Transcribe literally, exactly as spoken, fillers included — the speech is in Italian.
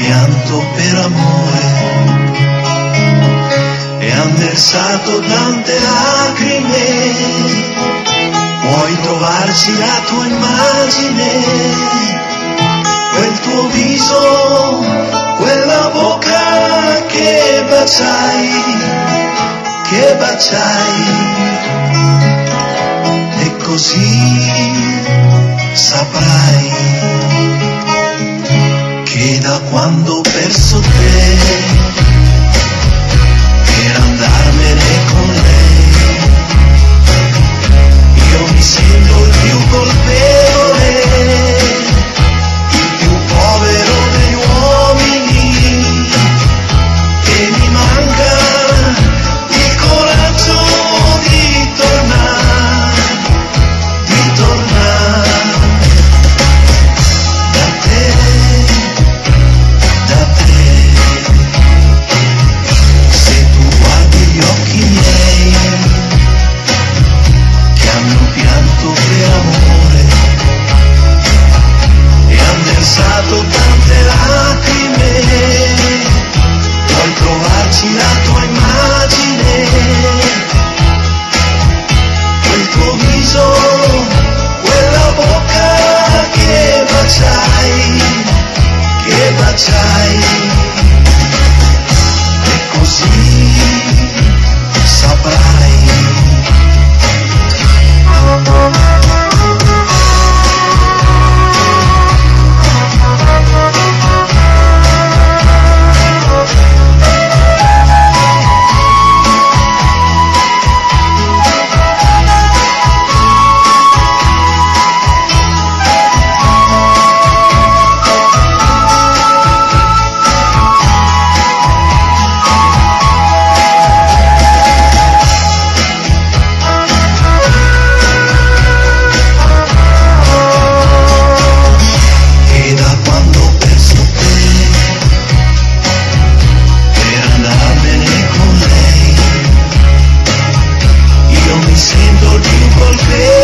pianto per amore e han versato tante lacrime, puoi trovarci la tua immagine, quel tuo viso, quella bocca che baciai, che baciai, e così saprai che da quando ho perso te, per andarmene con lei, io mi sento il più colpevole, il più povero degli uomini, e mi manca il coraggio di tornare, di tornare. Tante lacrime, puoi trovarci la tua immagine, quel tuo viso, quella bocca che baciai, che baciai, e così saprai. Sento il più colpevole,